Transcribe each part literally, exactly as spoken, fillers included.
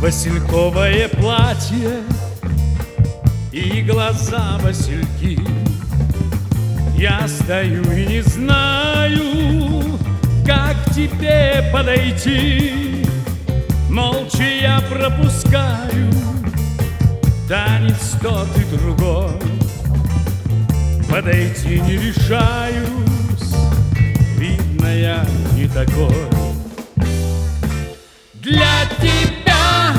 Васильковое платье и глаза васильки. Я стою и не знаю, как к тебе подойти. Молча я пропускаю танец тот и другой. Подойти не решаюсь, видно, я не такой. Для тебя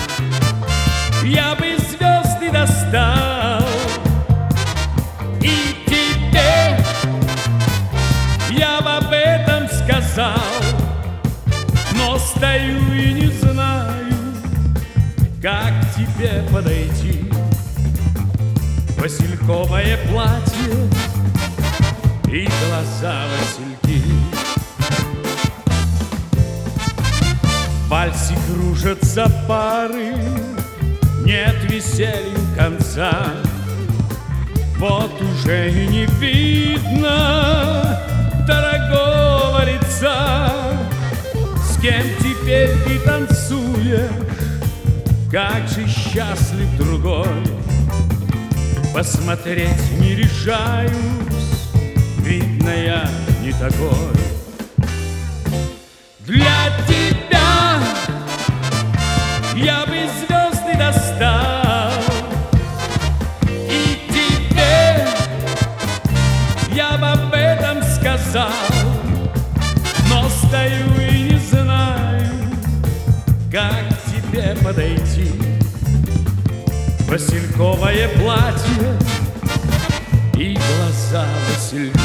я бы звезды достал, и тебе я бы об этом сказал. Но стою и не знаю, как к тебе подойти. Васильковое платье и глаза васильки. В вальсе кружатся пары, нет веселью конца. Вот уже и не видно дорогого лица. С кем теперь ты танцуешь, как же счастлив другой. Посмотреть не решаюсь, видно, я не такой. Для тебя я бы звезды достал, и тебе я бы об этом сказал. Но стою и не знаю, как к тебе подойти. Васильковое платье и глаза васильки.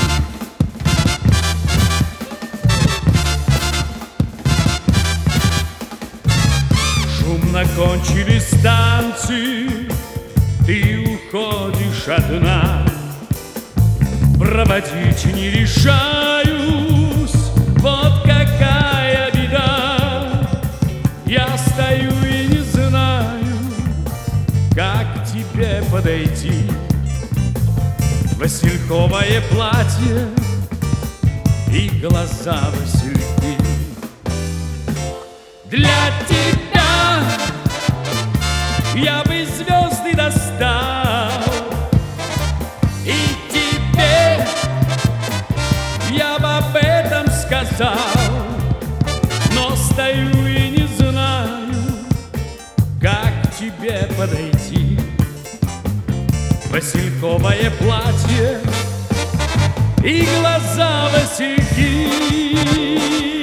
Шумно кончились танцы, ты уходишь одна. Проводить не решаюсь, вот какая беда. Я стою и не знаю, как к тебе подойти. Васильковое платье и глаза васильки. Для тебя я бы звезды достал, и тебе я бы об этом сказал. Но стою и не знаю, как к тебе подойти. Васильковое платье и глаза васильки.